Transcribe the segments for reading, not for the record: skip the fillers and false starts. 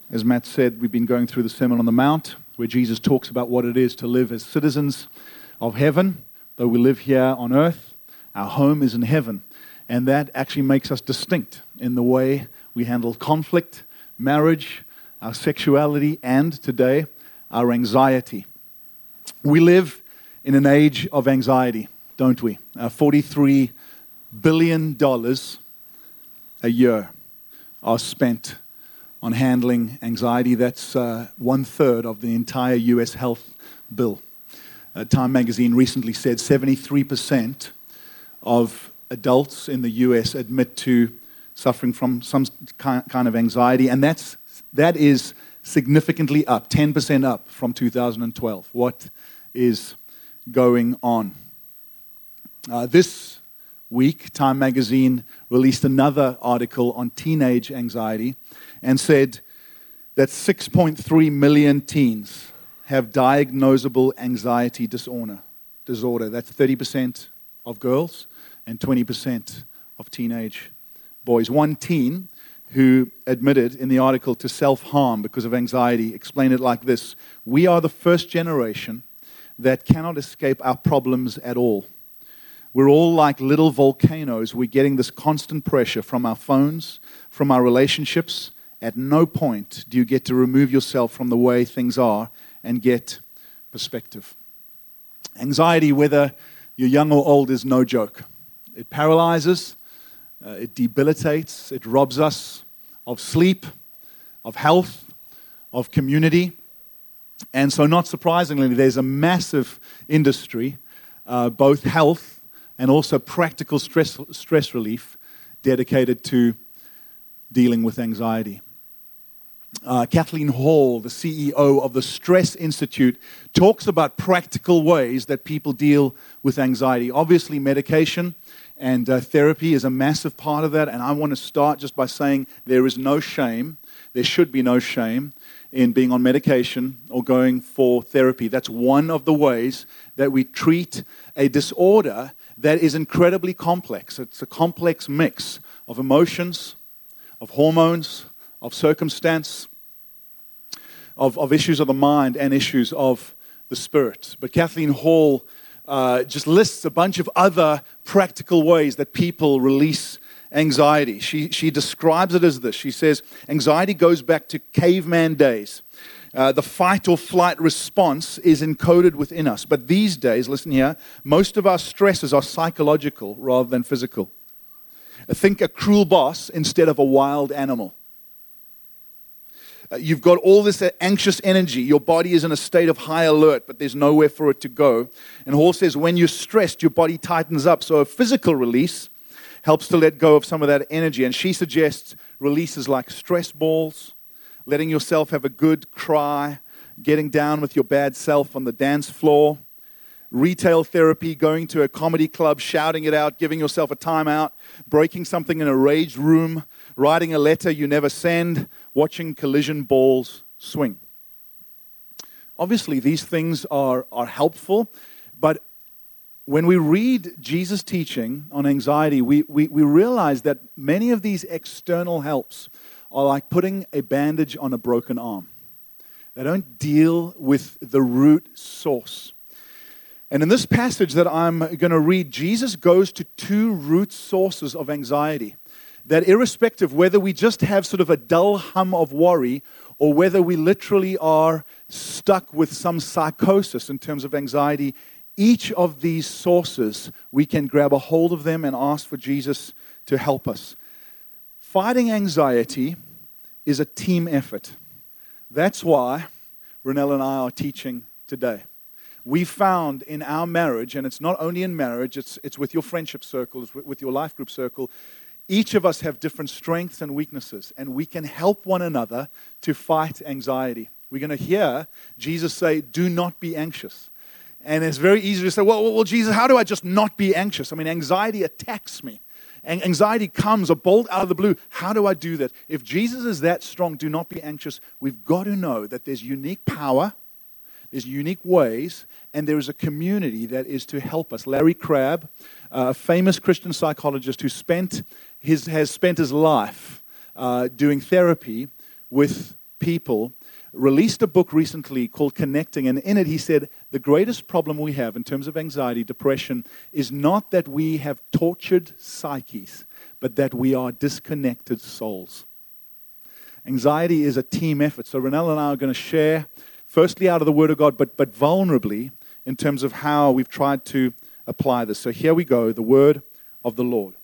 As Matt said, we've been going through the Sermon on the Mount, where Jesus talks about what it is to live as citizens of heaven. Though we live here on earth, our home is in heaven. And that actually makes us distinct in the way we handle conflict, marriage, our sexuality, and today, our anxiety. We live in an age of anxiety, don't we? $43 billion a year are spent on handling anxiety. That's 1/3 of the entire U.S. health bill. Time magazine recently said 73% of adults in the U.S. admit to suffering from some kind of anxiety, and that is significantly up, 10% up from 2012. What is going on? This week, Time magazine released another article on teenage anxiety and said that 6.3 million teens have diagnosable anxiety disorder. That's 30% of girls and 20% of teenage boys. One teen who admitted in the article to self-harm because of anxiety explained it like this: "We are the first generation that cannot escape our problems at all. We're all like little volcanoes. We're getting this constant pressure from our phones, from our relationships. At no point do you get to remove yourself from the way things are and get perspective." Anxiety, whether you're young or old, is no joke. It paralyzes, it debilitates, it robs us of sleep, of health, of community. And so not surprisingly, there's a massive industry, both health and also practical stress relief, dedicated to dealing with anxiety. Kathleen Hall, the CEO of the Stress Institute, talks about practical ways that people deal with anxiety. Obviously, medication and therapy is a massive part of that, and I want to start just by saying there is no shame, there should be no shame in being on medication or going for therapy. That's one of the ways that we treat a disorder that is incredibly complex. It's a complex mix of emotions, of hormones, of circumstance, of issues of the mind and issues of the spirit. But Kathleen Hall just lists a bunch of other practical ways that people release anxiety. She describes it as this. She says, anxiety goes back to caveman days. The fight or flight response is encoded within us. But these days, listen here, most of our stresses are psychological rather than physical. Think a cruel boss instead of a wild animal. You've got all this anxious energy. Your body is in a state of high alert, but there's nowhere for it to go. And Hall says when you're stressed, your body tightens up. So a physical release helps to let go of some of that energy. And she suggests releases like stress balls, letting yourself have a good cry, getting down with your bad self on the dance floor, retail therapy, going to a comedy club, shouting it out, giving yourself a timeout, breaking something in a rage room, writing a letter you never send, watching collision balls swing. Obviously, these things are helpful, but when we read Jesus' teaching on anxiety, we realize that many of these external helps are like putting a bandage on a broken arm. They don't deal with the root source. And in this passage that I'm going to read, Jesus goes to two root sources of anxiety, that irrespective whether we just have sort of a dull hum of worry or whether we literally are stuck with some psychosis in terms of anxiety, each of these sources, we can grab a hold of them and ask for Jesus to help us. Fighting anxiety is a team effort. That's why Renelle and I are teaching today. We found in our marriage, and it's not only in marriage, it's with your friendship circles, with your life group circle, each of us have different strengths and weaknesses, and we can help one another to fight anxiety. We're going to hear Jesus say, do not be anxious. And it's very easy to say, well, Jesus, how do I just not be anxious? I mean, anxiety attacks me. Anxiety comes a bolt out of the blue. How do I do that? If Jesus is that strong, do not be anxious, we've got to know that there's unique power, there's unique ways, and there is a community that is to help us. Larry Crabb, a famous Christian psychologist who has spent his life doing therapy with people, released a book recently called Connecting, and in it he said, the greatest problem we have in terms of anxiety, depression, is not that we have tortured psyches, but that we are disconnected souls. Anxiety is a team effort. So Ronelle and I are going to share, firstly out of the Word of God, but vulnerably in terms of how we've tried to apply this. So here we go, the Word of the Lord.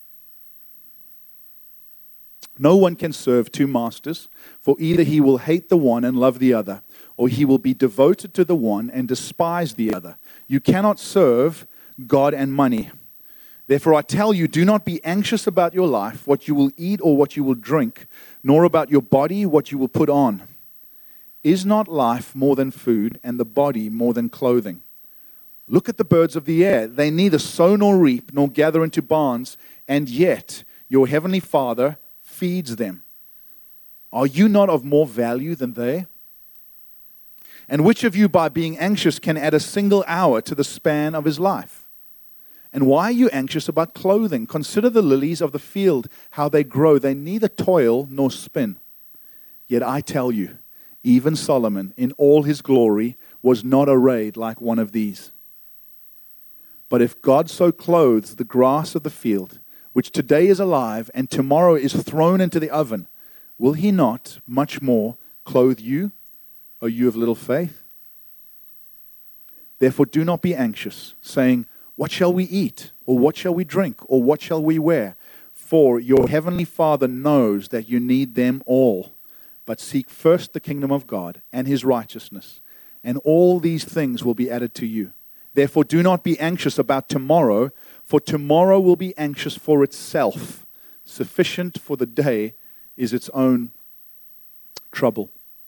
No one can serve two masters, for either he will hate the one and love the other, or he will be devoted to the one and despise the other. You cannot serve God and money. Therefore I tell you, do not be anxious about your life, what you will eat or what you will drink, nor about your body, what you will put on. Is not life more than food, and the body more than clothing? Look at the birds of the air. They neither sow nor reap, nor gather into barns, and yet your heavenly Father feeds them. Are you not of more value than they? And which of you, by being anxious, can add a single hour to the span of his life? And why are you anxious about clothing? Consider the lilies of the field, how they grow. They neither toil nor spin. Yet I tell you, even Solomon, in all his glory, was not arrayed like one of these. But if God so clothes the grass of the field, which today is alive and tomorrow is thrown into the oven, will he not much more clothe you, O you of little faith? Therefore do not be anxious, saying, what shall we eat? Or what shall we drink? Or what shall we wear? For your heavenly Father knows that you need them all. But seek first the kingdom of God and his righteousness, and all these things will be added to you. Therefore do not be anxious about tomorrow, for tomorrow will be anxious for itself. Sufficient for the day is its own trouble.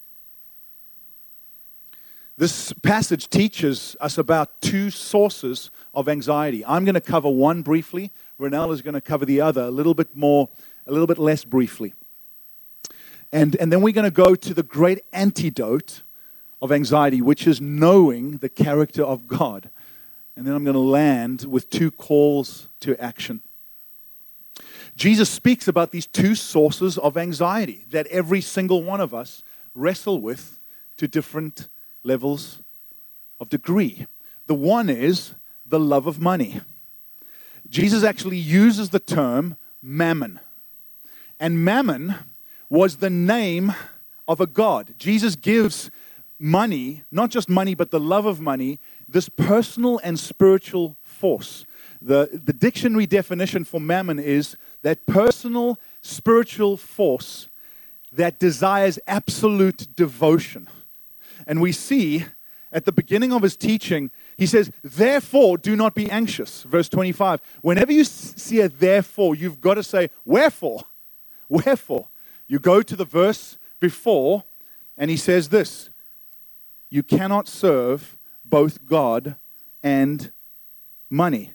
This passage teaches us about two sources of anxiety. I'm going to cover one briefly. Ronelle is going to cover the other a little bit less briefly. And then we're going to go to the great antidote of anxiety, which is knowing the character of God. And then I'm going to land with two calls to action. Jesus speaks about these two sources of anxiety that every single one of us wrestle with to different levels of degree. The one is the love of money. Jesus actually uses the term mammon. And mammon was the name of a god. Jesus gives money, not just money, but the love of money, this personal and spiritual force. The dictionary definition for mammon is that personal spiritual force that desires absolute devotion. And we see at the beginning of his teaching, he says, therefore do not be anxious. Verse 25. Whenever you see a therefore, you've got to say, wherefore? Wherefore? You go to the verse before, and he says this, you cannot serve both God and money.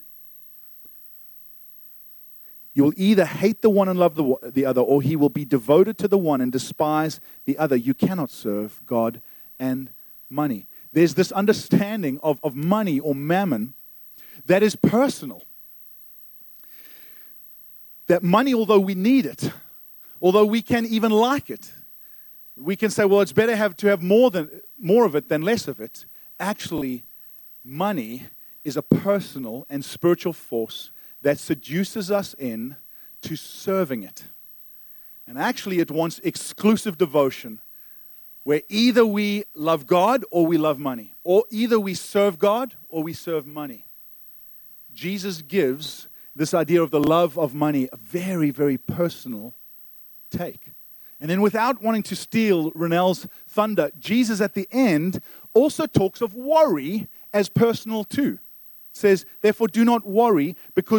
You will either hate the one and love the other, or he will be devoted to the one and despise the other. You cannot serve God and money. There's this understanding of money or mammon that is personal. That money, although we need it, although we can even like it, we can say, well, it's better to have more of it than less of it. Actually, money is a personal and spiritual force that seduces us in to serving it. And actually, it wants exclusive devotion, where either we love God or we love money, or either we serve God or we serve money. Jesus gives this idea of the love of money a very, very personal take. And then without wanting to steal Ronelle's thunder, Jesus at the end also talks of worry as personal too. Says, therefore do not worry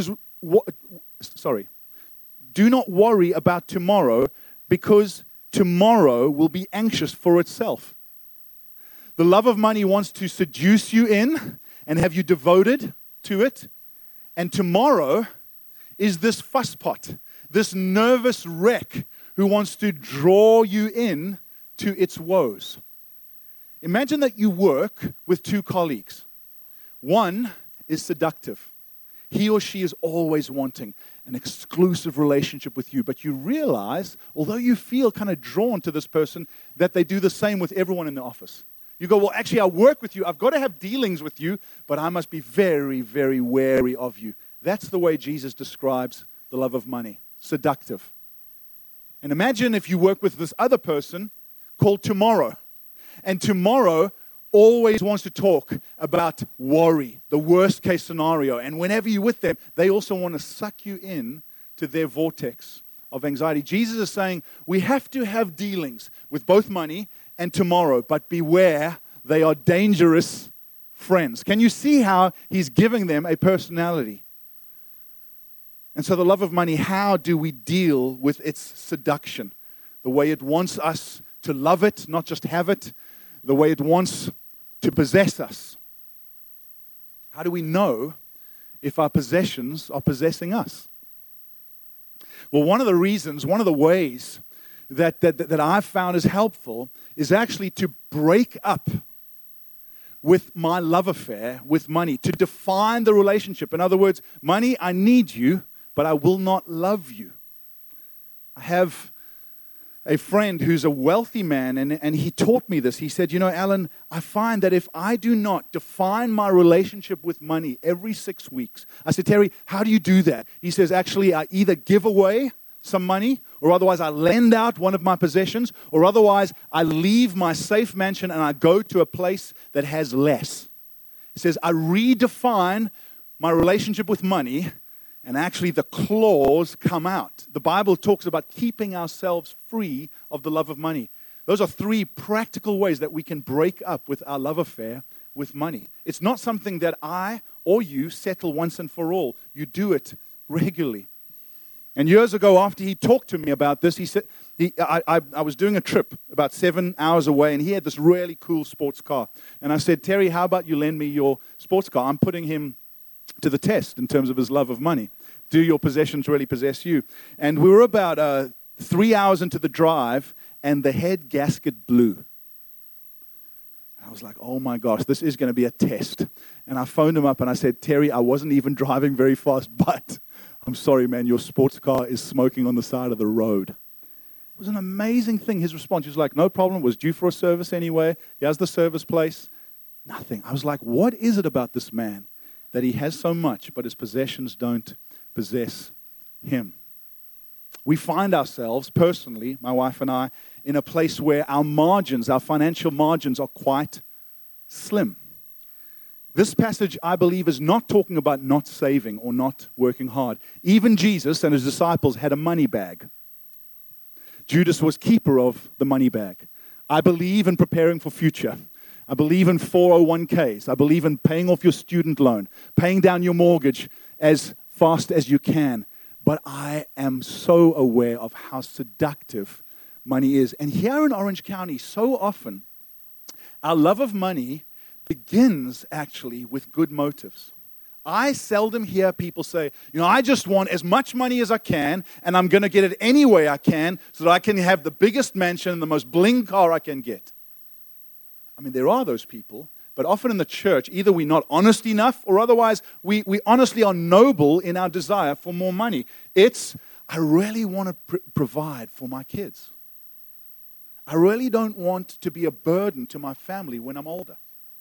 do not worry about tomorrow, because tomorrow will be anxious for itself. The love of money wants to seduce you in and have you devoted to it. And tomorrow is this fusspot, this nervous wreck who wants to draw you in to its woes. Imagine that you work with two colleagues. One is seductive. He or she is always wanting. an exclusive relationship with you. But you realize, although you feel kind of drawn to this person, that they do the same with everyone in the office. You go, well, actually, I work with you. I've got to have dealings with you, but I must be very, very wary of you. That's the way Jesus describes the love of money. Seductive. And imagine if you work with this other person called tomorrow. And tomorrow always wants to talk about worry, the worst case scenario. And whenever you're with them, they also want to suck you in to their vortex of anxiety. Jesus is saying we have to have dealings with both money and tomorrow, but beware, they are dangerous friends. Can you see how he's giving them a personality? And so the love of money, how do we deal with its seduction? The way it wants us to love it, not just have it. The way it wants to possess us. How do we know if our possessions are possessing us? Well, one of the reasons, one of the ways that I've found is helpful is actually to break up with my love affair with money, to define the relationship. In other words, money, I need you, but I will not love you. I have a friend who's a wealthy man, and he taught me this. He said, Alan, I find that if I do not define my relationship with money every 6 weeks, I said, Terry, how do you do that? He says, actually, I either give away some money, or otherwise I lend out one of my possessions, or otherwise I leave my safe mansion and I go to a place that has less. He says, I redefine my relationship with money, and actually the claws come out. The Bible talks about keeping ourselves free of the love of money. Those are 3 practical ways that we can break up with our love affair with money. It's not something that I or you settle once and for all. You do it regularly. And years ago, after he talked to me about this, he said, I was doing a trip about 7 hours away, and he had this really cool sports car. And I said, Terry, how about you lend me your sports car? I'm putting him to the test in terms of his love of money. Do your possessions really possess you? And we were about 3 hours into the drive, and the head gasket blew. I was like, oh my gosh, this is going to be a test. And I phoned him up and I said, Terry, I wasn't even driving very fast, but I'm sorry, man, your sports car is smoking on the side of the road. It was an amazing thing. His response, he was like, no problem, it was due for a service anyway. Here's the service place. Nothing. I was like, what is it about this man that he has so much, but his possessions don't possess him? We find ourselves, personally, my wife and I, in a place where our margins, our financial margins are quite slim. This passage, I believe, is not talking about not saving or not working hard. Even Jesus and his disciples had a money bag. Judas was keeper of the money bag. I believe in preparing for future. I believe in 401ks. I believe in paying off your student loan, paying down your mortgage as fast as you can. But I am so aware of how seductive money is. And here in Orange County, so often, our love of money begins actually with good motives. I seldom hear people say, I just want as much money as I can, and I'm going to get it any way I can so that I can have the biggest mansion and the most bling car I can get. I mean, there are those people, but often in the church, either we're not honest enough, or otherwise we honestly are noble in our desire for more money. It's, I really want to provide for my kids. I really don't want to be a burden to my family when I'm older.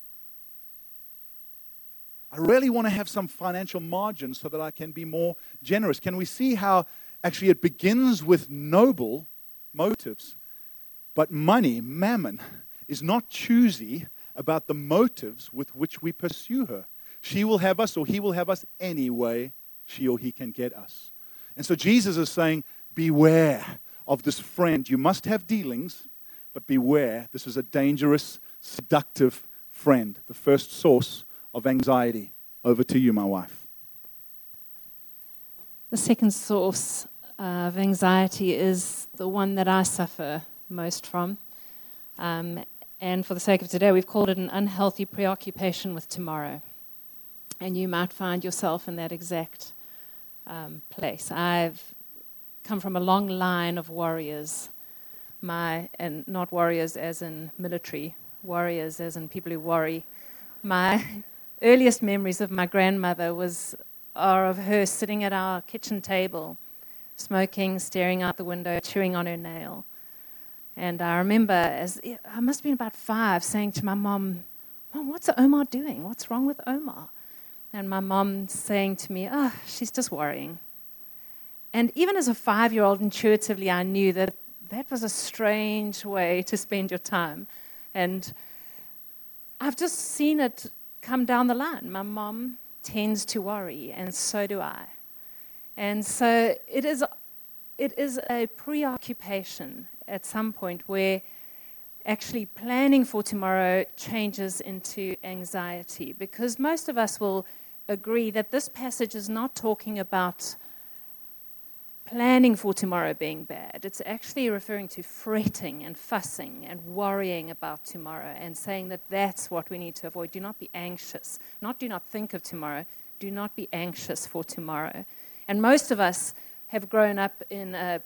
I really want to have some financial margin so that I can be more generous. Can we see how actually it begins with noble motives? But money, mammon, is not choosy about the motives with which we pursue her. She will have us, or he will have us any way she or he can get us. And so Jesus is saying, beware of this friend. You must have dealings, but beware. This is a dangerous, seductive friend. The first source of anxiety. Over to you, my wife. The second source of anxiety is the one that I suffer most from. And for the sake of today, we've called it an unhealthy preoccupation with tomorrow. And you might find yourself in that exact place. I've come from a long line of warriors, and not warriors as in military, warriors as in people who worry. My earliest memories of my grandmother was are of her sitting at our kitchen table, smoking, staring out the window, chewing on her nail. And I remember, I must have been about 5, saying to my mom, "Mom, what's Omar doing? What's wrong with Omar?" And my mom saying to me, "Oh, she's just worrying." And even as a 5-year-old, intuitively, I knew that that was a strange way to spend your time. And I've just seen it come down the line. My mom tends to worry, and so do I. And so it is a preoccupation at some point where actually planning for tomorrow changes into anxiety, because most of us will agree that this passage is not talking about planning for tomorrow being bad. It's actually referring to fretting and fussing and worrying about tomorrow, and saying that that's what we need to avoid. Do not be anxious. Not do not think of tomorrow. Do not be anxious for tomorrow. And most of us have grown up in a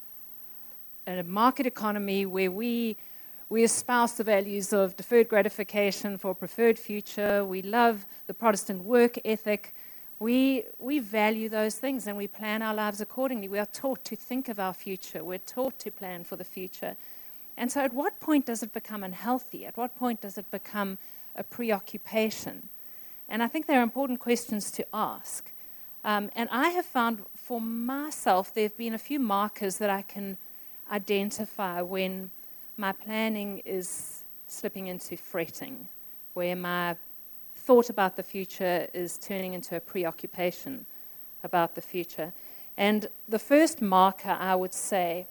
market economy where we espouse the values of deferred gratification for a preferred future. We love the Protestant work ethic. We value those things, and we plan our lives accordingly. We are taught to think of our future. We're taught to plan for the future. And so at what point does it become unhealthy? At what point does it become a preoccupation? And I think there are important questions to ask. And I have found for myself there have been a few markers that I can identify when my planning is slipping into fretting, where my thought about the future is turning into a preoccupation about the future. And the first marker, I would say,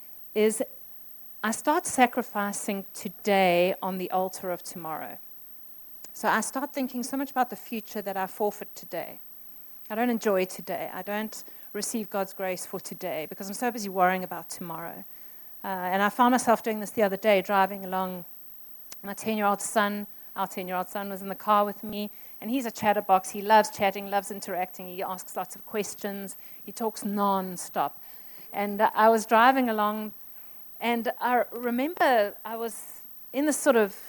is I start sacrificing today on the altar of tomorrow. So I start thinking so much about the future that I forfeit today. I don't enjoy today. I don't receive God's grace for today because I'm so busy worrying about tomorrow. And I found myself doing this the other day, driving along. My 10-year-old son, our 10-year-old son was in the car with me, and he's a chatterbox. He loves chatting, loves interacting. He asks lots of questions. He talks non-stop. And I was driving along, and I remember I was in this sort of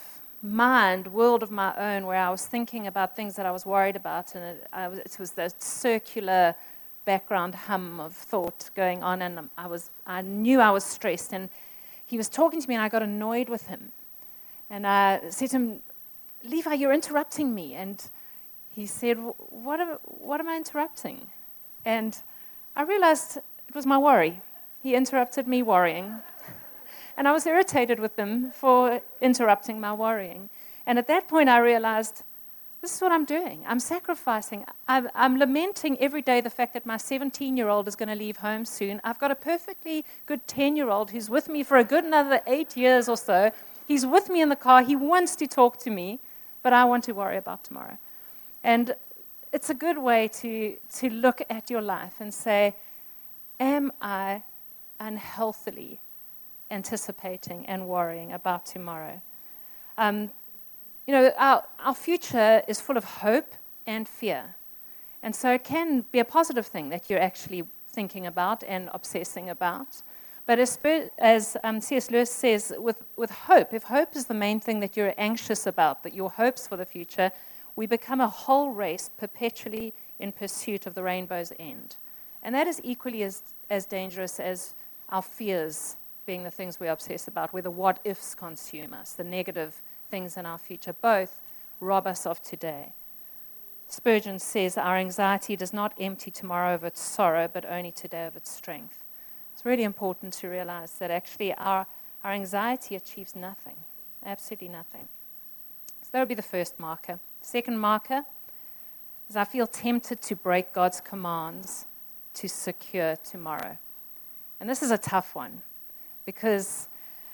world of my own, where I was thinking about things that I was worried about, and it was the circular background hum of thought going on, and I knew I was stressed, and he was talking to me, and I got annoyed with him. And I said to him, "Levi, you're interrupting me." And he said, what am I interrupting? And I realized it was my worry. He interrupted me worrying. And I was irritated with him for interrupting my worrying. And at that point, I realized, this is what I'm doing. I'm sacrificing. I'm lamenting every day the fact that my 17-year-old is going to leave home soon. I've got a perfectly good 10-year-old who's with me for a good another 8 years or so. He's with me in the car. He wants to talk to me, but I want to worry about tomorrow. And it's a good way to look at your life and say, am I unhealthily anticipating and worrying about tomorrow? Our future is full of hope and fear. And so it can be a positive thing that you're actually thinking about and obsessing about. But as C.S. Lewis says, with hope, if hope is the main thing that you're anxious about, that your hopes for the future, we become a whole race perpetually in pursuit of the rainbow's end. And that is equally as dangerous as our fears being the things we obsess about, where the what-ifs consume us, the negative things in our future. Both rob us of today. Spurgeon says, our anxiety does not empty tomorrow of its sorrow, but only today of its strength. It's really important to realize that actually our anxiety achieves nothing, absolutely nothing. So that would be the first marker. Second marker is I feel tempted to break God's commands to secure tomorrow. And this is a tough one because,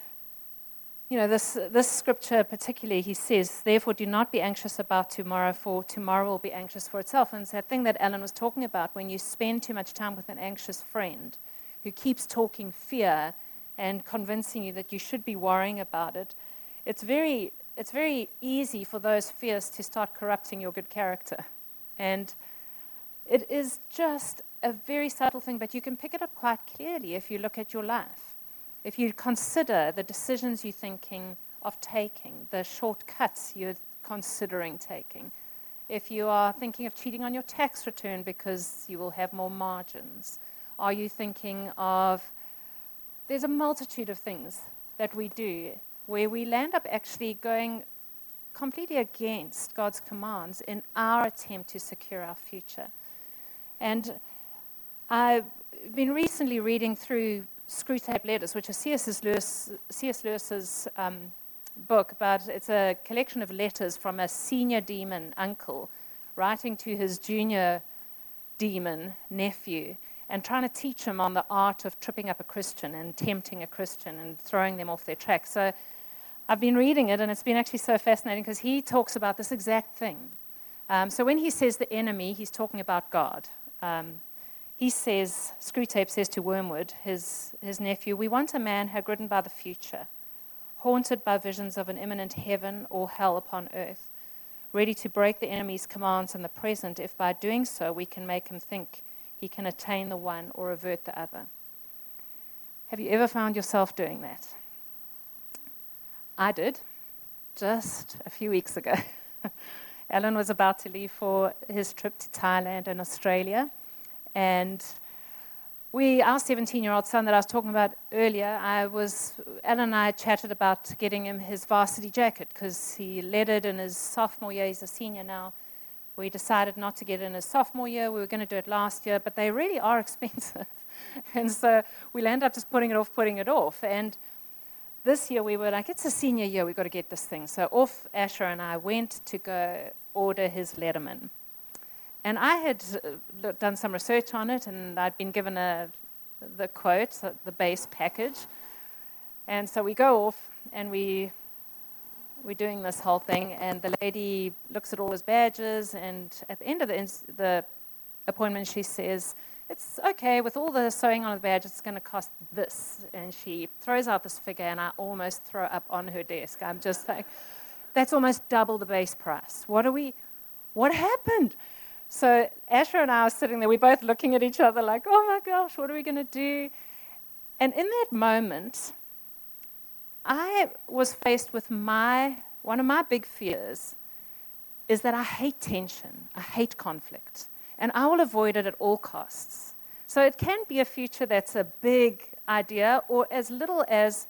this scripture particularly, he says, therefore do not be anxious about tomorrow, for tomorrow will be anxious for itself. And it's that thing that Alan was talking about, when you spend too much time with an anxious friend who keeps talking fear and convincing you that you should be worrying about it, it's very easy for those fears to start corrupting your good character. And it is just a very subtle thing, but you can pick it up quite clearly if you look at your life. If you consider the decisions you're thinking of taking, the shortcuts you're considering taking, If you are thinking of cheating on your tax return because you will have more margins, are you thinking of, there's a multitude of things that we do where we land up actually going completely against God's commands in our attempt to secure our future. And I've been recently reading through Screwtape Letters, which is C.S. Lewis's book, but it's a collection of letters from a senior demon uncle writing to his junior demon nephew and trying to teach him on the art of tripping up a Christian and tempting a Christian and throwing them off their track. So I've been reading it, and it's been actually so fascinating because he talks about this exact thing. So when he says the enemy, he's talking about God. He says, Screwtape says to Wormwood, his nephew, we want a man hagridden by the future, haunted by visions of an imminent heaven or hell upon earth, ready to break the enemy's commands in the present if by doing so we can make him think he can attain the one or avert the other. Have you ever found yourself doing that? I did, just a few weeks ago. Alan was about to leave for his trip to Thailand and Australia, and our 17-year-old son that I was talking about earlier, Alan and I chatted about getting him his varsity jacket because he led it in his sophomore year. He's a senior now. We decided not to get it in his sophomore year. We were going to do it last year, but they really are expensive. And so we'll end up just putting it off. And this year we were like, it's a senior year, we've got to get this thing. So off Asher and I went to go order his Letterman. And I had done some research on it, and I'd been given the quote, the base package. And so we go off, and we're doing this whole thing, and the lady looks at all his badges, and at the end of the appointment, she says, it's okay, with all the sewing on the badge, it's going to cost this. And she throws out this figure, and I almost throw up on her desk. I'm just like, that's almost double the base price. What happened? So Asher and I are sitting there, we're both looking at each other like, oh my gosh, what are we going to do? And in that moment, I was faced with one of my big fears is that I hate tension, I hate conflict, and I will avoid it at all costs. So it can be a future that's a big idea or as little as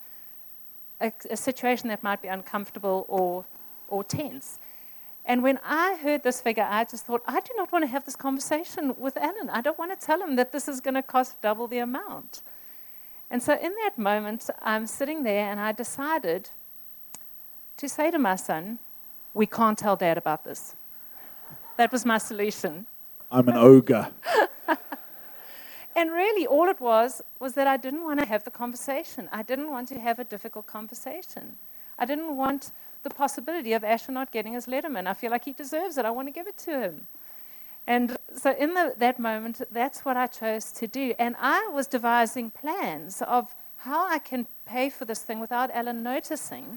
a situation that might be uncomfortable or tense. And when I heard this figure, I just thought, I do not want to have this conversation with Alan. I don't want to tell him that this is going to cost double the amount. And so in that moment, I'm sitting there, and I decided to say to my son, we can't tell Dad about this. That was my solution. I'm an ogre. And really, all it was that I didn't want to have the conversation. I didn't want to have a difficult conversation. I didn't want the possibility of Asher not getting his Letterman. I feel like he deserves it. I want to give it to him. And so in that moment, that's what I chose to do. And I was devising plans of how I can pay for this thing without Alan noticing.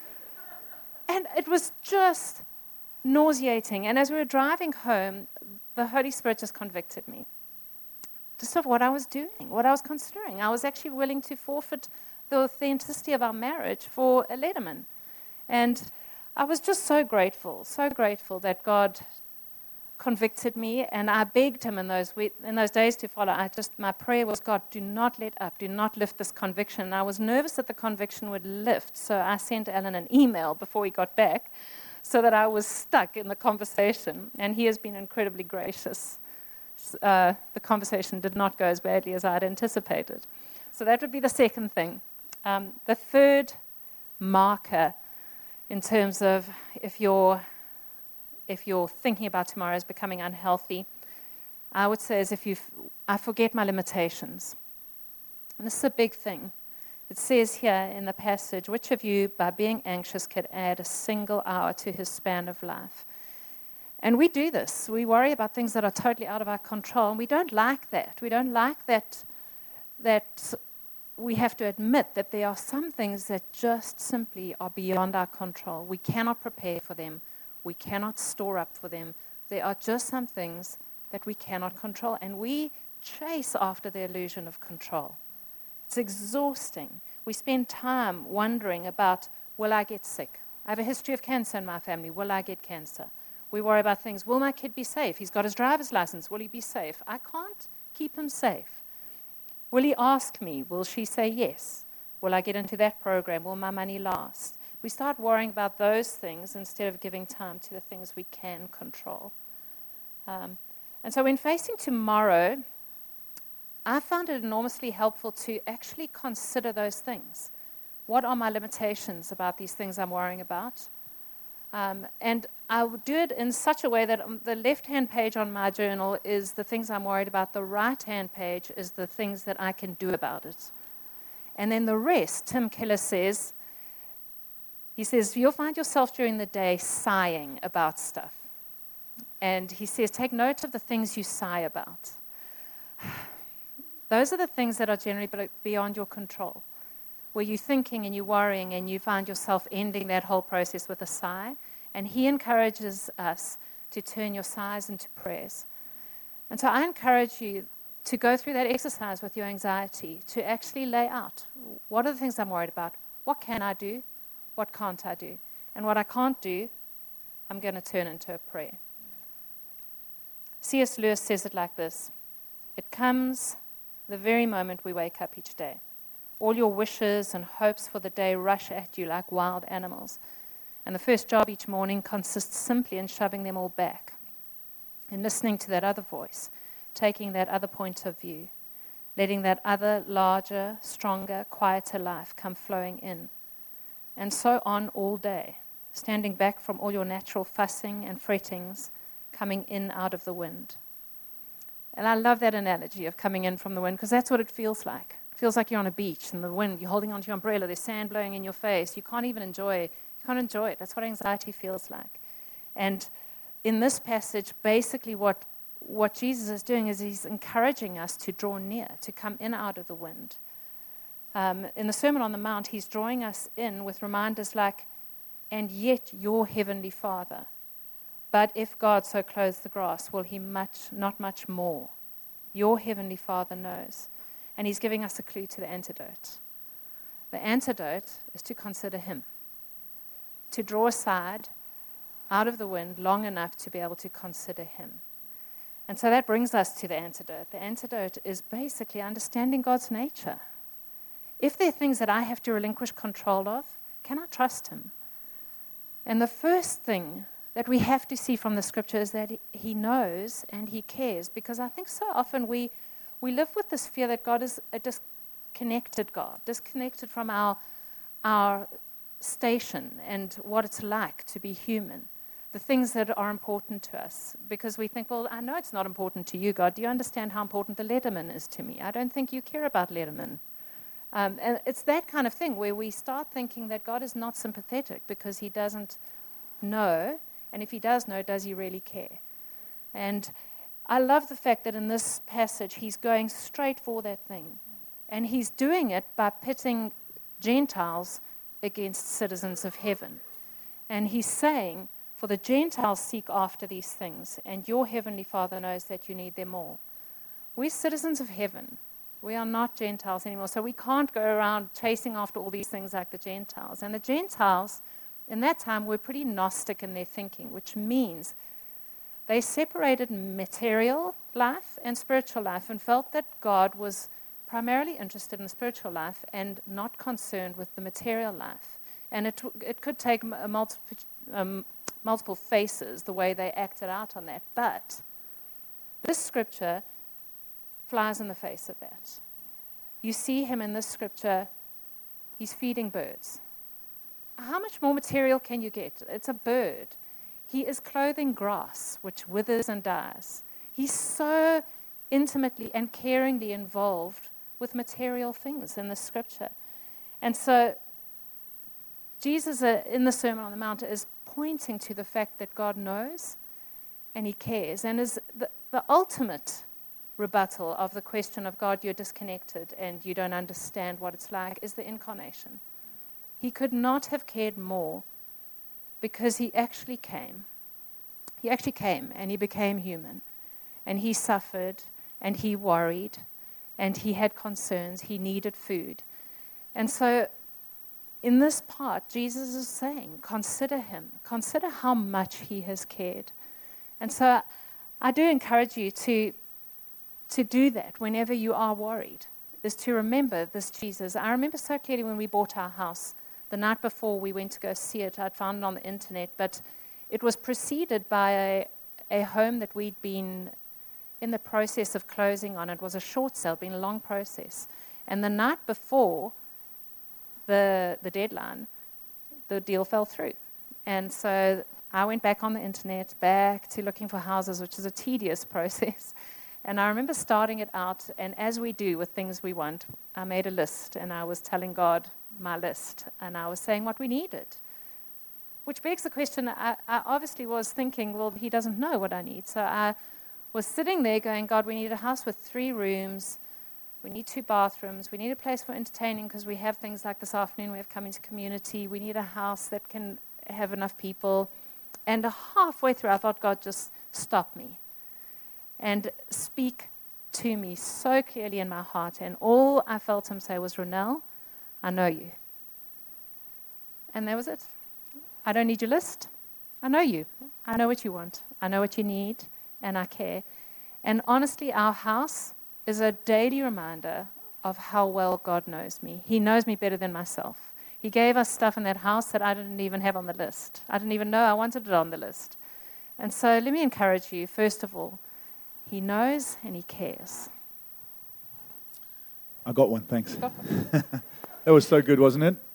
And it was just nauseating. And as we were driving home, the Holy Spirit just convicted me. Just of what I was doing, what I was considering. I was actually willing to forfeit the authenticity of our marriage for a Letterman. And I was just so grateful that God convicted me, and I begged him in those days to follow. My prayer was, God, do not let up, do not lift this conviction. And I was nervous that the conviction would lift, so I sent Alan an email before he got back so that I was stuck in the conversation, and he has been incredibly gracious. The conversation did not go as badly as I had anticipated. So that would be the second thing. The third marker in terms of if you're thinking about tomorrow as becoming unhealthy, I would say is I forget my limitations. And this is a big thing. It says here in the passage, which of you, by being anxious, could add a single hour to his span of life? And we do this. We worry about things that are totally out of our control, and we don't like that. We don't like that we have to admit that there are some things that just simply are beyond our control. We cannot prepare for them. We cannot store up for them. There are just some things that we cannot control, and we chase after the illusion of control. It's exhausting. We spend time wondering about, will I get sick? I have a history of cancer in my family. Will I get cancer? We worry about things. Will my kid be safe? He's got his driver's license. Will he be safe? I can't keep him safe. Will he ask me? Will she say yes? Will I get into that program? Will my money last? We start worrying about those things instead of giving time to the things we can control. And so when facing tomorrow, I found it enormously helpful to actually consider those things. What are my limitations about these things I'm worrying about? And I would do it in such a way that the left-hand page on my journal is the things I'm worried about. The right-hand page is the things that I can do about it. And then the rest, Tim Keller says, he says, you'll find yourself during the day sighing about stuff. And he says, take note of the things you sigh about. Those are the things that are generally beyond your control, where you're thinking and you're worrying and you find yourself ending that whole process with a sigh. And he encourages us to turn your sighs into prayers. And so I encourage you to go through that exercise with your anxiety, to actually lay out, what are the things I'm worried about? What can I do? What can't I do? And what I can't do, I'm going to turn into a prayer. C.S. Lewis says it like this: it comes the very moment we wake up each day. All your wishes and hopes for the day rush at you like wild animals. And the first job each morning consists simply in shoving them all back and listening to that other voice, taking that other point of view, letting that other larger, stronger, quieter life come flowing in. And so on all day, standing back from all your natural fussing and frettings, coming in out of the wind. And I love that analogy of coming in from the wind, because that's what it feels like. It feels like you're on a beach and the wind, you're holding onto your umbrella, there's sand blowing in your face. You can't enjoy it. That's what anxiety feels like. And in this passage, basically what Jesus is doing is he's encouraging us to draw near, to come in out of the wind. In the Sermon on the Mount, he's drawing us in with reminders like, and yet your heavenly Father. But if God so clothes the grass, will he not much more? Your heavenly Father knows. And he's giving us a clue to the antidote. The antidote is to consider him, to draw aside out of the wind long enough to be able to consider him. And so that brings us to the antidote. The antidote is basically understanding God's nature. If there are things that I have to relinquish control of, can I trust him? And the first thing that we have to see from the scripture is that he knows and he cares, because I think so often we live with this fear that God is a disconnected God, disconnected from our station and what it's like to be human, the things that are important to us, because we think, well, I know it's not important to you, God. Do you understand how important the Letterman is to me? I don't think you care about Letterman. And it's that kind of thing where we start thinking that God is not sympathetic because he doesn't know, and if he does know, does he really care? And I love the fact that in this passage he's going straight for that thing. And he's doing it by pitting Gentiles against citizens of heaven. And he's saying, for the Gentiles seek after these things, and your heavenly Father knows that you need them all. We're citizens of heaven. We are not Gentiles anymore. So we can't go around chasing after all these things like the Gentiles. And the Gentiles, in that time, were pretty Gnostic in their thinking, which means they separated material life and spiritual life and felt that God was primarily interested in the spiritual life and not concerned with the material life. And it could take multiple faces, the way they acted out on that. But this scripture flies in the face of that. You see him in this scripture, he's feeding birds. How much more material can you get? It's a bird. He is clothing grass, which withers and dies. He's so intimately and caringly involved with material things in the scripture. And so Jesus, in the Sermon on the Mount, is pointing to the fact that God knows and he cares, and is the ultimate rebuttal of the question of God, you're disconnected and you don't understand what it's like, is the incarnation. He could not have cared more, because he actually came. He actually came and he became human, and he suffered and he worried and he had concerns, he needed food. And so in this part, Jesus is saying, consider him, consider how much he has cared. And so I do encourage you to do that whenever you are worried, is to remember this Jesus. I remember so clearly when we bought our house, the night before we went to go see it. I'd found it on the internet, but it was preceded by a home that we'd been in the process of closing on. It was a short sale, been a long process. And the night before the deadline, the deal fell through. And so I went back on the internet, back to looking for houses, which is a tedious process. And I remember starting it out, and as we do with things we want, I made a list, and I was telling God my list, and I was saying what we needed. Which begs the question, I obviously was thinking, well, he doesn't know what I need. So I was sitting there going, God, we need a house with 3 rooms, we need 2 bathrooms, we need a place for entertaining because we have things like this afternoon, we have coming to community, we need a house that can have enough people. And halfway through, I thought, God, just stop me and speak to me so clearly in my heart. And all I felt him say was, Ronelle, I know you. And that was it. I don't need your list. I know you. I know what you want. I know what you need, and I care. And honestly, our house is a daily reminder of how well God knows me. He knows me better than myself. He gave us stuff in that house that I didn't even have on the list. I didn't even know I wanted it on the list. And so let me encourage you, first of all, he knows and he cares. I got one, thanks. That was so good, wasn't it?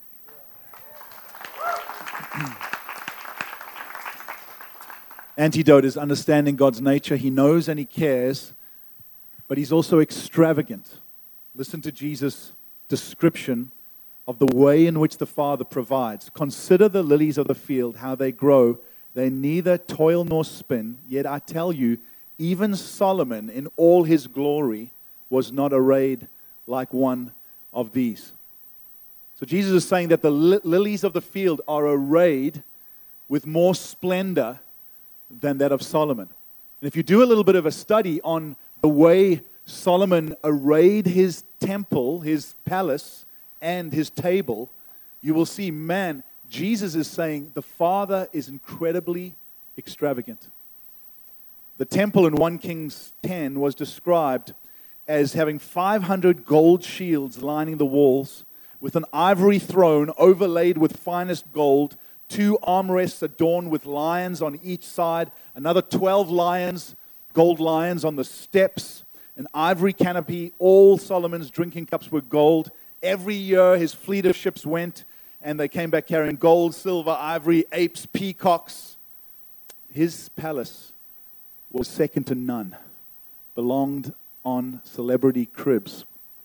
Antidote is understanding God's nature. He knows and he cares, but he's also extravagant. Listen to Jesus' description of the way in which the Father provides. Consider the lilies of the field, how they grow. They neither toil nor spin. Yet I tell you, even Solomon in all his glory was not arrayed like one of these. So Jesus is saying that the lilies of the field are arrayed with more splendor than that of Solomon. And if you do a little bit of a study on the way Solomon arrayed his temple, his palace, and his table, you will see, man, Jesus is saying the Father is incredibly extravagant. The temple in 1 Kings 10 was described as having 500 gold shields lining the walls, with an ivory throne overlaid with finest gold, 2 armrests adorned with lions on each side, another 12 lions, gold lions on the steps, an ivory canopy. All Solomon's drinking cups were gold. Every year his fleet of ships went, and they came back carrying gold, silver, ivory, apes, peacocks. His palace was second to none, belonged on celebrity cribs.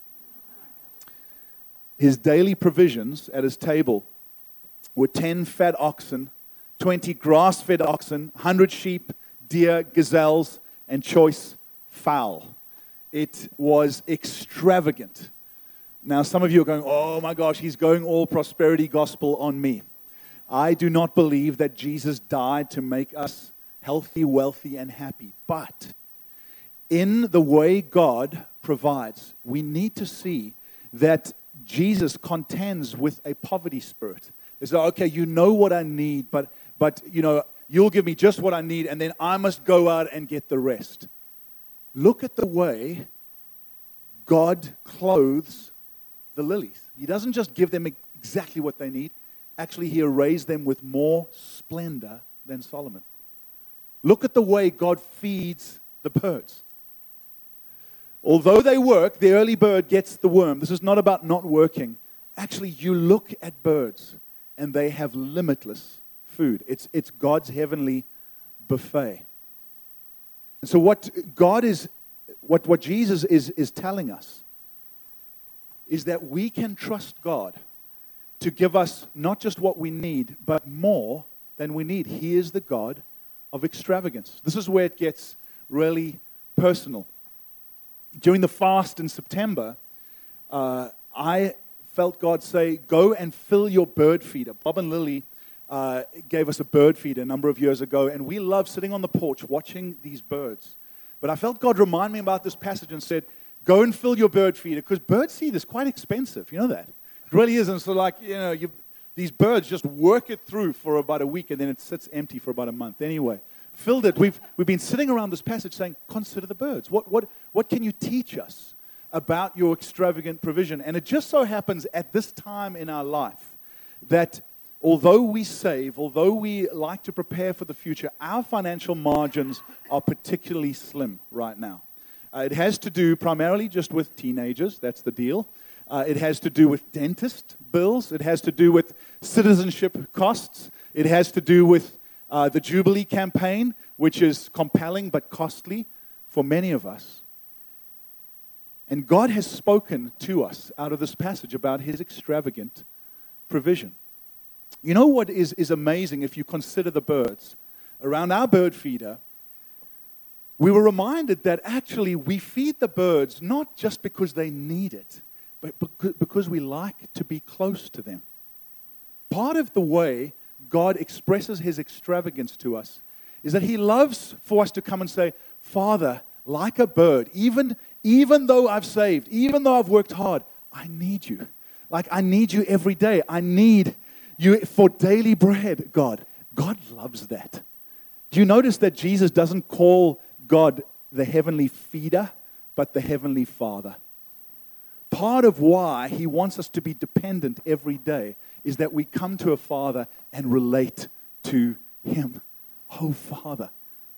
His daily provisions at his table were 10 fat oxen, 20 grass-fed oxen, 100 sheep, deer, gazelles, and choice fowl. It was extravagant. Now, some of you are going, oh my gosh, he's going all prosperity gospel on me. I do not believe that Jesus died to make us healthy, wealthy, and happy. But in the way God provides, we need to see that Jesus contends with a poverty spirit. It's like, okay, you know what I need, but you know, you'll give me just what I need, and then I must go out and get the rest. Look at the way God clothes the lilies. He doesn't just give them exactly what they need. Actually, he arrays them with more splendor than Solomon. Look at the way God feeds the birds. Although they work, the early bird gets the worm. This is not about not working. Actually, you look at birds, and they have limitless food. It's God's heavenly buffet. And so what Jesus is telling us is that we can trust God to give us not just what we need, but more than we need. He is the God of extravagance. This is where it gets really personal. During the fast in September, I felt God say, go and fill your bird feeder. Bob and Lily gave us a bird feeder a number of years ago, and we love sitting on the porch watching these birds. But I felt God remind me about this passage and said, go and fill your bird feeder, because bird seed is quite expensive. You know that? It really is. And so these birds just work it through for about a week, and then it sits empty for about a month. Anyway, filled it. We've been sitting around this passage saying, consider the birds. What can you teach us about your extravagant provision? And it just so happens at this time in our life that although we save, although we like to prepare for the future, our financial margins are particularly slim right now. It has to do primarily just with teenagers. That's the deal. It has to do with dentist bills. It has to do with citizenship costs. It has to do with the Jubilee campaign, which is compelling but costly for many of us. And God has spoken to us out of this passage about his extravagant provision. You know what is amazing if you consider the birds? Around our bird feeder, we were reminded that actually we feed the birds not just because they need it, but because we like to be close to them. Part of the way God expresses his extravagance to us is that he loves for us to come and say, Father, like a bird, even though I've saved, even though I've worked hard, I need you. Like I need you every day. I need you for daily bread, God. God loves that. Do you notice that Jesus doesn't call God the heavenly feeder, but the heavenly Father? Part of why he wants us to be dependent every day is that we come to a Father and relate to him. Oh, Father,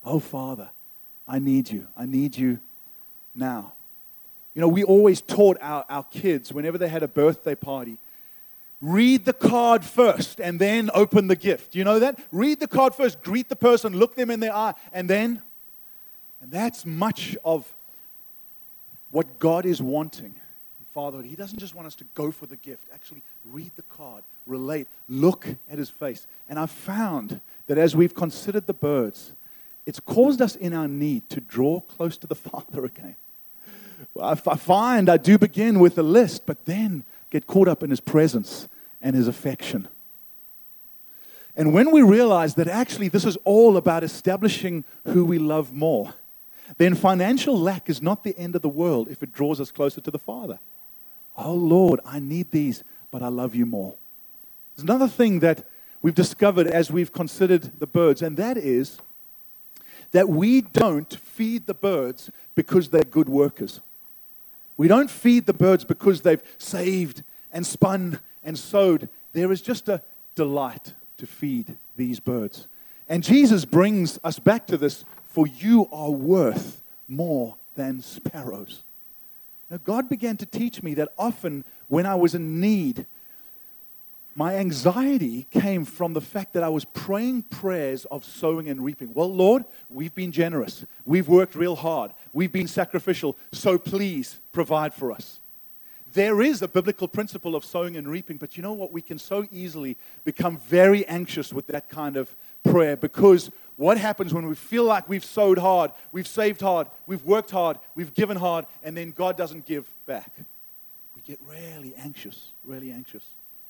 I need you. I need you now. You know, we always taught our kids, whenever they had a birthday party, read the card first and then open the gift. You know that? Read the card first, greet the person, look them in the eye, and that's much of what God is wanting in fatherhood. He doesn't just want us to go for the gift. Actually, read the card, relate, look at his face. And I've found that as we've considered the birds, it's caused us in our need to draw close to the Father again. I find I do begin with a list, but then get caught up in his presence and his affection. And when we realize that actually this is all about establishing who we love more, then financial lack is not the end of the world if it draws us closer to the Father. Oh Lord, I need these, but I love you more. There's another thing that we've discovered as we've considered the birds, and that is that we don't feed the birds because they're good workers. We don't feed the birds because they've saved and spun and sowed. There is just a delight to feed these birds. And Jesus brings us back to this, for you are worth more than sparrows. Now, God began to teach me that often when I was in need, my anxiety came from the fact that I was praying prayers of sowing and reaping. Well, Lord, we've been generous. We've worked real hard. We've been sacrificial. So please provide for us. There is a biblical principle of sowing and reaping, but you know what? We can so easily become very anxious with that kind of prayer, because what happens when we feel like we've sowed hard, we've saved hard, we've worked hard, we've given hard, and then God doesn't give back? We get really anxious, really anxious.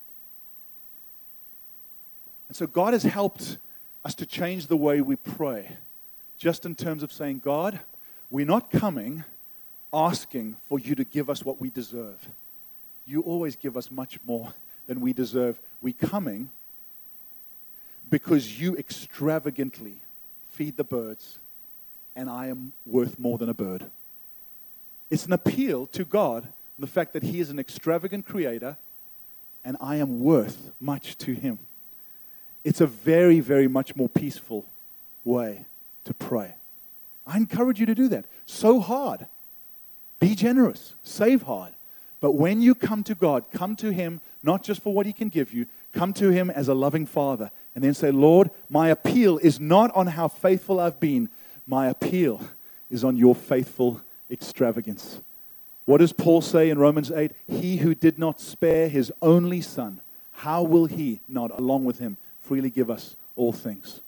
And so God has helped us to change the way we pray, just in terms of saying, God, we're not coming asking for you to give us what we deserve. You always give us much more than we deserve. We're coming because you extravagantly feed the birds, and I am worth more than a bird. It's an appeal to God, the fact that he is an extravagant creator, and I am worth much to him. It's a very, very much more peaceful way to pray. I encourage you to do that. Sow hard. Be generous. Save hard. But when you come to God, come to him not just for what he can give you. Come to him as a loving Father. And then say, Lord, my appeal is not on how faithful I've been. My appeal is on your faithful extravagance. What does Paul say in Romans 8? He who did not spare his only son, how will he not, along with him, freely give us all things?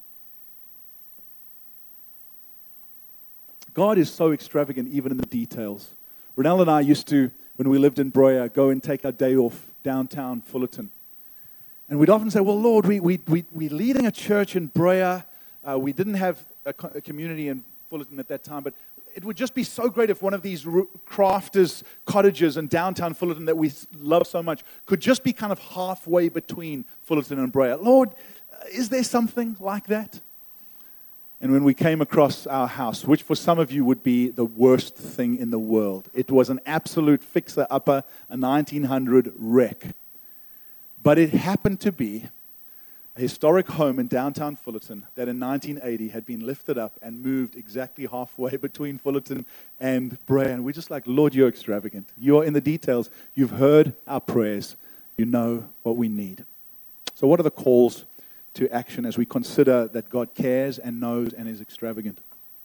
God is so extravagant even in the details. Ronell and I used to, when we lived in Broya, go and take our day off downtown Fullerton. And we'd often say, well, Lord, we're leading a church in Broya. We didn't have a community in Fullerton at that time, but it would just be so great if one of these crafters' cottages in downtown Fullerton that we love so much could just be kind of halfway between Fullerton and Broya. Lord, is there something like that? And when we came across our house, which for some of you would be the worst thing in the world, it was an absolute fixer-upper, a 1900 wreck. But it happened to be a historic home in downtown Fullerton that in 1980 had been lifted up and moved exactly halfway between Fullerton and Bray. And we're just like, Lord, you're extravagant. You're in the details. You've heard our prayers. You know what we need. So what are the calls to action as we consider that God cares and knows and is extravagant?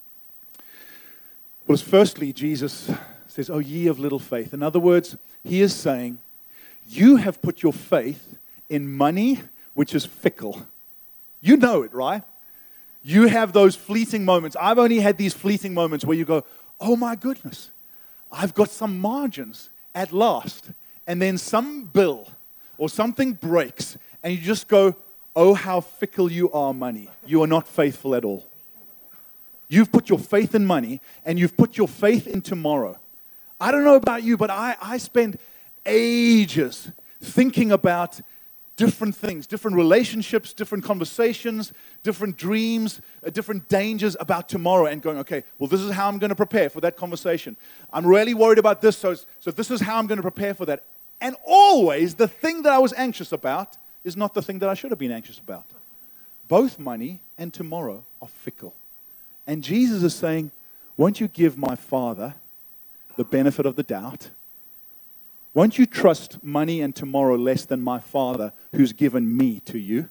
Well, firstly, Jesus says, "O ye of little faith." In other words, he is saying, you have put your faith in money, which is fickle. You know it, right? You have those fleeting moments. I've only had these fleeting moments where you go, oh my goodness, I've got some margins at last. And then some bill or something breaks, and you just go, oh, how fickle you are, money. You are not faithful at all. You've put your faith in money, and you've put your faith in tomorrow. I don't know about you, but I spend ages thinking about different things, different relationships, different conversations, different dreams, different dangers about tomorrow, and going, okay, well, this is how I'm going to prepare for that conversation. I'm really worried about this, so this is how I'm going to prepare for that. And always, the thing that I was anxious about is not the thing that I should have been anxious about. Both money and tomorrow are fickle. And Jesus is saying, won't you give my Father the benefit of the doubt? Won't you trust money and tomorrow less than my Father who's given me to you?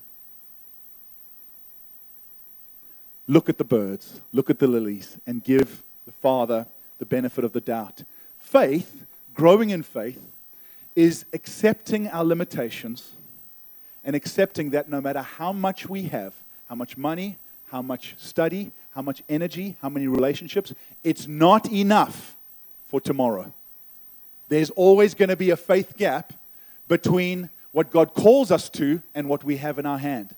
Look at the birds, look at the lilies, and give the Father the benefit of the doubt. Faith, growing in faith, is accepting our limitations and accepting that no matter how much we have, how much money, how much study, how much energy, how many relationships, it's not enough for tomorrow. There's always going to be a faith gap between what God calls us to and what we have in our hand.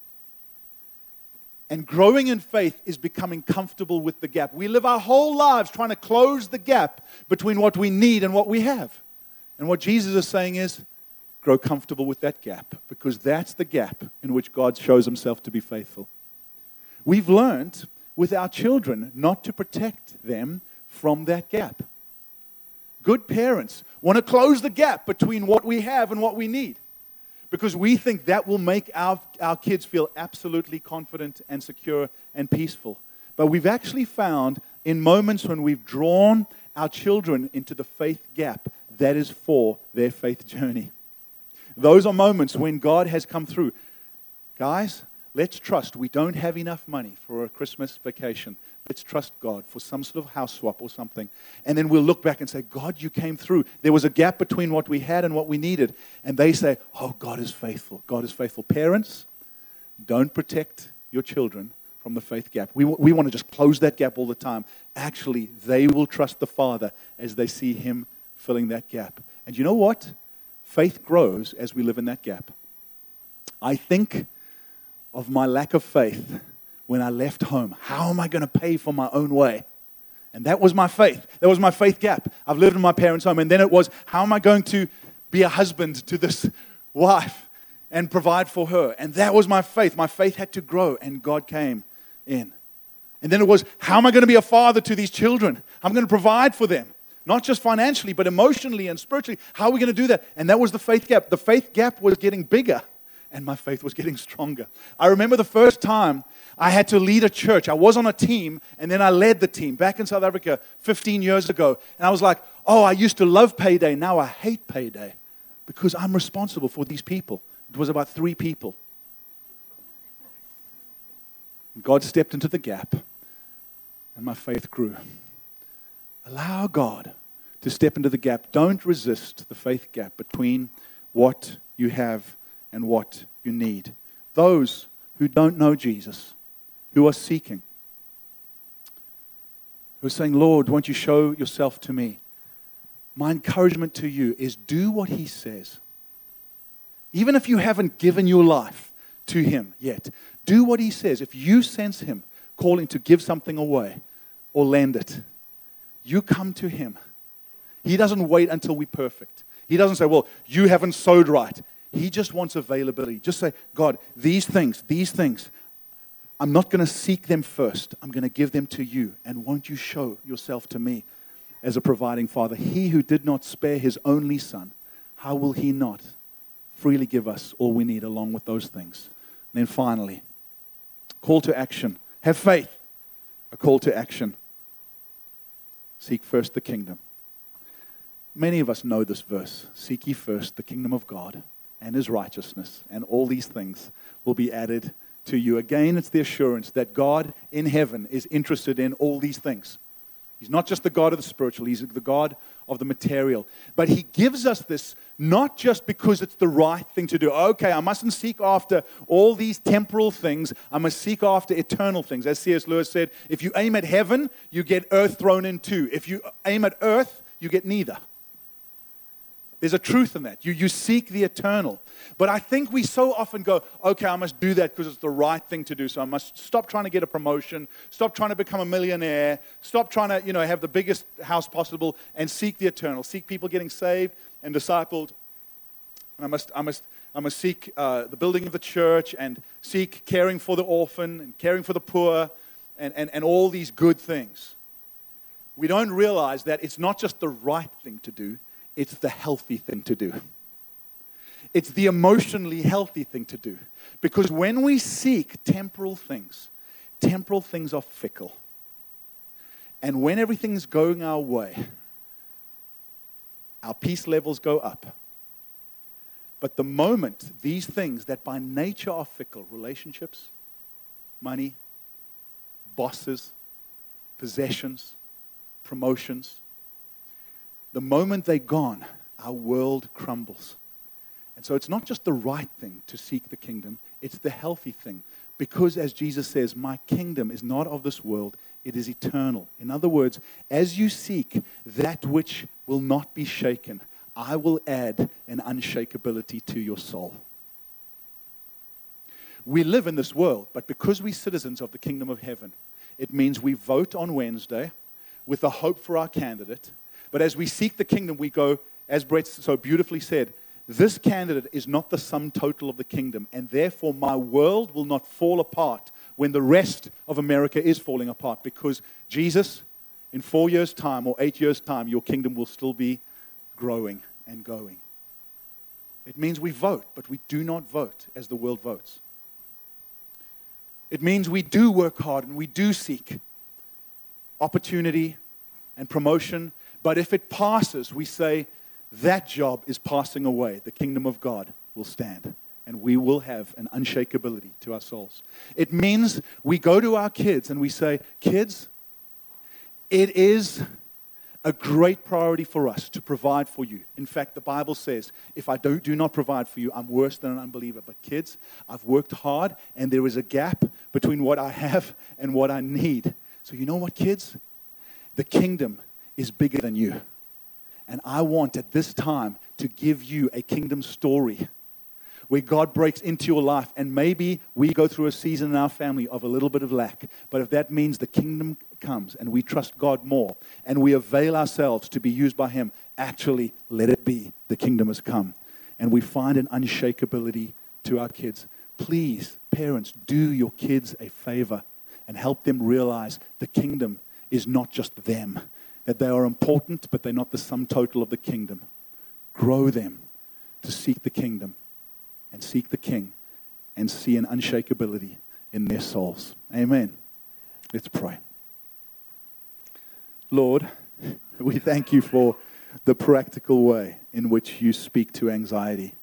And growing in faith is becoming comfortable with the gap. We live our whole lives trying to close the gap between what we need and what we have. And what Jesus is saying is, grow comfortable with that gap, because that's the gap in which God shows himself to be faithful. We've learned with our children not to protect them from that gap. Good parents want to close the gap between what we have and what we need, because we think that will make our kids feel absolutely confident and secure and peaceful. But we've actually found in moments when we've drawn our children into the faith gap, that is for their faith journey. Those are moments when God has come through. Guys, let's trust. We don't have enough money for a Christmas vacation. Let's trust God for some sort of house swap or something. And then we'll look back and say, God, you came through. There was a gap between what we had and what we needed. And they say, oh, God is faithful. God is faithful. Parents, don't protect your children from the faith gap. We want to just close that gap all the time. Actually, they will trust the Father as they see him filling that gap. And you know what? Faith grows as we live in that gap. I think of my lack of faith when I left home. How am I going to pay for my own way? And that was my faith. That was my faith gap. I've lived in my parents' home. And then it was, how am I going to be a husband to this wife and provide for her? And that was my faith. My faith had to grow, and God came in. And then it was, how am I going to be a father to these children? I'm going to provide for them. Not just financially, but emotionally and spiritually. How are we going to do that? And that was the faith gap. The faith gap was getting bigger, and my faith was getting stronger. I remember the first time I had to lead a church. I was on a team, and then I led the team back in South Africa 15 years ago. And I was like, oh, I used to love payday. Now I hate payday because I'm responsible for these people. It was about 3 people. God stepped into the gap, and my faith grew. Allow God to step into the gap. Don't resist the faith gap between what you have and what you need. Those who don't know Jesus, who are seeking, who are saying, Lord, won't you show yourself to me? My encouragement to you is do what he says. Even if you haven't given your life to him yet, do what he says. If you sense him calling to give something away or lend it, you come to him. He doesn't wait until we're perfect. He doesn't say, well, you haven't sowed right. He just wants availability. Just say, God, these things, I'm not going to seek them first. I'm going to give them to you. And won't you show yourself to me as a providing Father? He who did not spare his only Son, how will he not freely give us all we need along with those things? And then finally, call to action. Have faith. A call to action. Seek first the kingdom. Many of us know this verse. Seek ye first the kingdom of God and his righteousness, and all these things will be added to you. Again, it's the assurance that God in heaven is interested in all these things. He's not just the God of the spiritual, he's the God of the material. But he gives us this not just because it's the right thing to do. Okay, I mustn't seek after all these temporal things. I must seek after eternal things. As C.S. Lewis said, if you aim at heaven, you get earth thrown in too. If you aim at earth, you get neither. There's a truth in that. You seek the eternal. But I think we so often go, okay, I must do that because it's the right thing to do. So I must stop trying to get a promotion, stop trying to become a millionaire, stop trying to, have the biggest house possible, and seek the eternal. Seek people getting saved and discipled. And I must seek the building of the church, and seek caring for the orphan and caring for the poor, and all these good things. We don't realize that it's not just the right thing to do. It's the healthy thing to do. It's the emotionally healthy thing to do. Because when we seek temporal things are fickle. And when everything's going our way, our peace levels go up. But the moment these things that by nature are fickle, relationships, money, bosses, possessions, promotions, the moment they're gone, our world crumbles. And so it's not just the right thing to seek the kingdom, it's the healthy thing. Because as Jesus says, my kingdom is not of this world, it is eternal. In other words, as you seek that which will not be shaken, I will add an unshakability to your soul. We live in this world, but because we're citizens of the kingdom of heaven, it means we vote on Wednesday with a hope for our candidate. But as we seek the kingdom, we go, as Brett so beautifully said, this candidate is not the sum total of the kingdom, and therefore my world will not fall apart when the rest of America is falling apart, because Jesus, in 4 years' time or 8 years' time, your kingdom will still be growing and going. It means we vote, but we do not vote as the world votes. It means we do work hard and we do seek opportunity and promotion. But if it passes, we say, that job is passing away. The kingdom of God will stand. And we will have an unshakability to our souls. It means we go to our kids and we say, kids, it is a great priority for us to provide for you. In fact, the Bible says, if I do not provide for you, I'm worse than an unbeliever. But kids, I've worked hard and there is a gap between what I have and what I need. So you know what, kids? The kingdom is bigger than you. And I want at this time to give you a kingdom story where God breaks into your life, and maybe we go through a season in our family of a little bit of lack. But if that means the kingdom comes and we trust God more and we avail ourselves to be used by Him, actually let it be. The kingdom has come. And we find an unshakability to our kids. Please, parents, do your kids a favor and help them realize the kingdom is not just them. That they are important, but they're not the sum total of the kingdom. Grow them to seek the kingdom and seek the King and see an unshakability in their souls. Amen. Let's pray. Lord, we thank you for the practical way in which you speak to anxiety.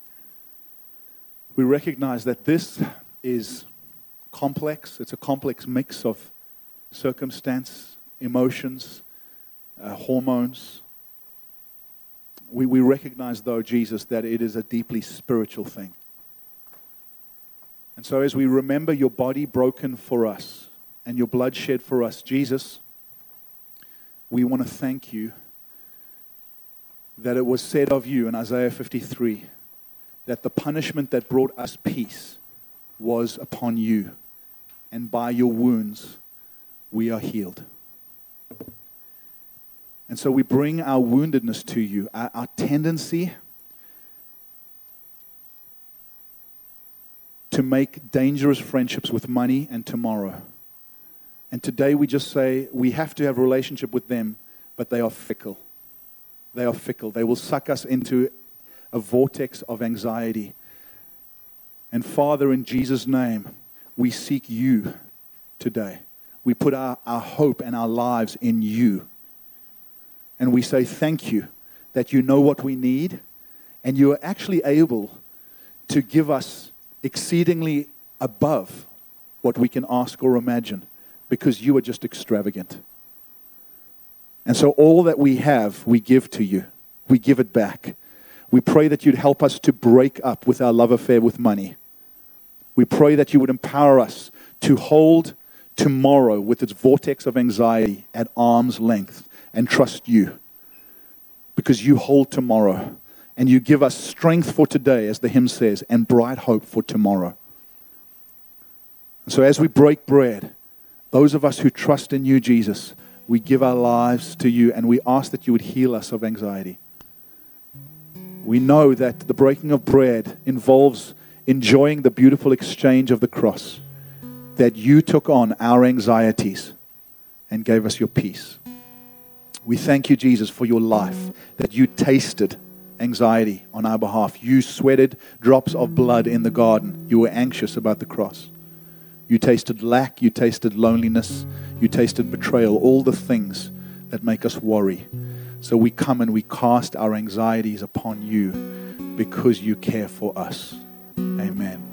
We recognize that this is complex. It's a complex mix of circumstance, emotions, hormones. We recognize, though, Jesus, that it is a deeply spiritual thing. And so as we remember your body broken for us and your blood shed for us, Jesus, we want to thank you that it was said of you in Isaiah 53 that the punishment that brought us peace was upon you, and by your wounds we are healed. And so we bring our woundedness to you, our tendency to make dangerous friendships with money and tomorrow. And today we just say we have to have a relationship with them, but they are fickle. They are fickle. They will suck us into a vortex of anxiety. And Father, in Jesus' name, we seek you today. We put our hope and our lives in you. And we say thank you that you know what we need, and you are actually able to give us exceedingly above what we can ask or imagine, because you are just extravagant. And so all that we have, we give to you. We give it back. We pray that you'd help us to break up with our love affair with money. We pray that you would empower us to hold tomorrow with its vortex of anxiety at arm's length and trust you, because you hold tomorrow. And you give us strength for today, as the hymn says, and bright hope for tomorrow. And so as we break bread, those of us who trust in you, Jesus, we give our lives to you, and we ask that you would heal us of anxiety. We know that the breaking of bread involves enjoying the beautiful exchange of the cross, that you took on our anxieties and gave us your peace. We thank you, Jesus, for your life, that you tasted anxiety on our behalf. You sweated drops of blood in the garden. You were anxious about the cross. You tasted lack, you tasted loneliness, you tasted betrayal, all the things that make us worry. So we come and we cast our anxieties upon you because you care for us. Amen.